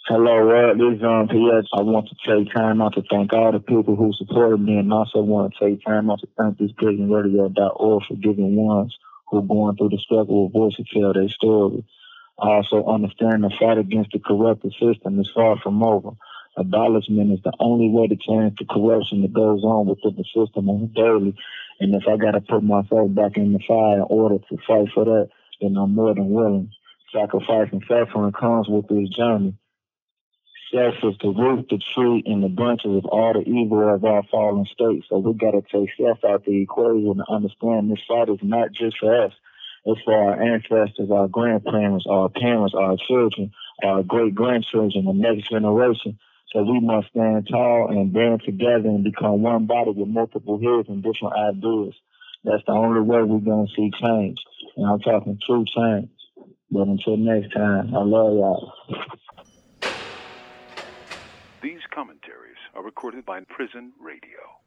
Hello, this is PS. I want to take time out to thank all the people who supported me, and also want to take time out to thank this prisonradio.org for giving ones who are going through the struggle a voice to tell their story. I also understand the fight against the corrupted system is far from over. Abolishment is the only way to change the corruption that goes on within the system on a daily. And if I got to put myself back in the fire in order to fight for that, then I'm more than willing. Sacrifice and suffering comes with this journey. Self is the root, the tree, and the branches of all the evil of our fallen state. So we gotta take self out the equation and understand this fight is not just for us. It's for our ancestors, our grandparents, our parents, our children, our great grandchildren, the next generation. So we must stand tall and band together and become one body with multiple heads and different ideas. That's the only way we're gonna see change. And I'm talking true change. But until next time, I love y'all. These commentaries are recorded by Prison Radio.